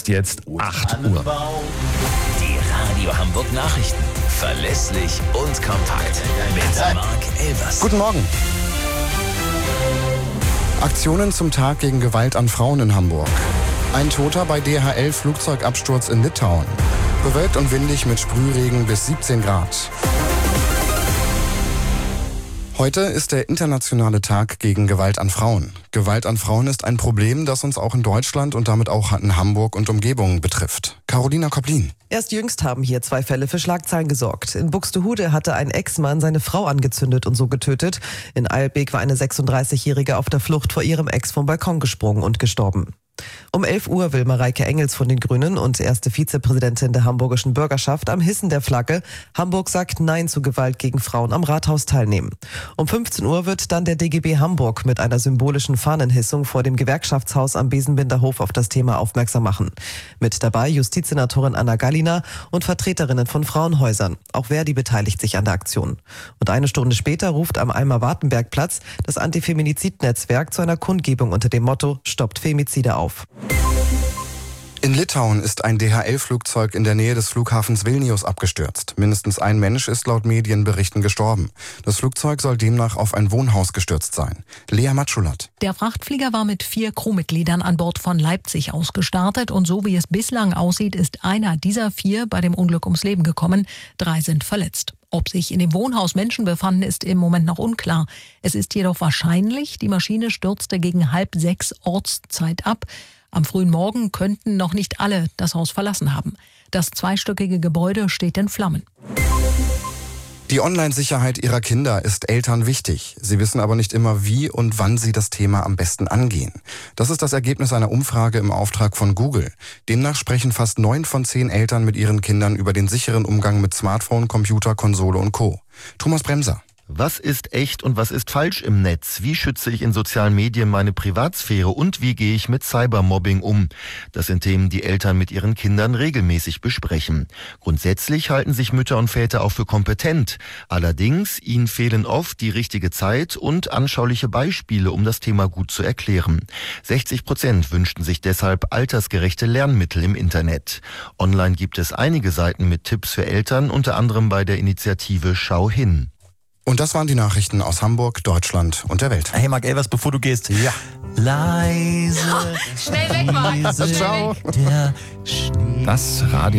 ist jetzt 8 Uhr. Die Radio Hamburg Nachrichten. Verlässlich und kompakt. Mit Marc Elvers. Guten Morgen. Aktionen zum Tag gegen Gewalt an Frauen in Hamburg. Ein Toter bei DHL-Flugzeugabsturz in Litauen. Bewölkt und windig mit Sprühregen bis 17 Grad. Heute ist der internationale Tag gegen Gewalt an Frauen. Gewalt an Frauen ist ein Problem, das uns auch in Deutschland und damit auch in Hamburg und Umgebung betrifft. Carolina Koplin. Erst jüngst haben hier 2 Fälle für Schlagzeilen gesorgt. In Buxtehude hatte ein Ex-Mann seine Frau angezündet und so getötet. In Eilbek war eine 36-Jährige auf der Flucht vor ihrem Ex vom Balkon gesprungen und gestorben. Um 11 Uhr will Mareike Engels von den Grünen und erste Vizepräsidentin der hamburgischen Bürgerschaft am Hissen der Flagge Hamburg sagt Nein zu Gewalt gegen Frauen am Rathaus teilnehmen. Um 15 Uhr wird dann der DGB Hamburg mit einer symbolischen Fahnenhissung vor dem Gewerkschaftshaus am Besenbinderhof auf das Thema aufmerksam machen. Mit dabei Justizsenatorin Anna Gallina und Vertreterinnen von Frauenhäusern. Auch Verdi beteiligt sich an der Aktion. Und eine Stunde später ruft am Eimer-Wartenberg-Platz das Antifemizid-Netzwerk zu einer Kundgebung unter dem Motto Stoppt Femizide auf. In Litauen ist ein DHL-Flugzeug in der Nähe des Flughafens Vilnius abgestürzt. Mindestens ein Mensch ist laut Medienberichten gestorben. Das Flugzeug soll demnach auf ein Wohnhaus gestürzt sein. Lea Matschulat. Der Frachtflieger war mit 4 Crewmitgliedern an Bord von Leipzig aus gestartet und so wie es bislang aussieht, ist einer dieser 4 bei dem Unglück ums Leben gekommen. 3 sind verletzt. Ob sich in dem Wohnhaus Menschen befanden, ist im Moment noch unklar. Es ist jedoch wahrscheinlich, die Maschine stürzte gegen 5:30 Ortszeit ab. Am frühen Morgen könnten noch nicht alle das Haus verlassen haben. Das 2-stöckige Gebäude steht in Flammen. Die Online-Sicherheit ihrer Kinder ist Eltern wichtig. Sie wissen aber nicht immer, wie und wann sie das Thema am besten angehen. Das ist das Ergebnis einer Umfrage im Auftrag von Google. Demnach sprechen fast 9 von 10 Eltern mit ihren Kindern über den sicheren Umgang mit Smartphone, Computer, Konsole und Co. Thomas Bremser. Was ist echt und was ist falsch im Netz? Wie schütze ich in sozialen Medien meine Privatsphäre und wie gehe ich mit Cybermobbing um? Das sind Themen, die Eltern mit ihren Kindern regelmäßig besprechen. Grundsätzlich halten sich Mütter und Väter auch für kompetent. Allerdings, ihnen fehlen oft die richtige Zeit und anschauliche Beispiele, um das Thema gut zu erklären. 60% wünschten sich deshalb altersgerechte Lernmittel im Internet. Online gibt es einige Seiten mit Tipps für Eltern, unter anderem bei der Initiative Schau hin. Und das waren die Nachrichten aus Hamburg, Deutschland und der Welt. Hey Marc Elvers, bevor du gehst. Ja. Leise. Schnell weg, Marc. Ciao. Der Schnee. Das Radio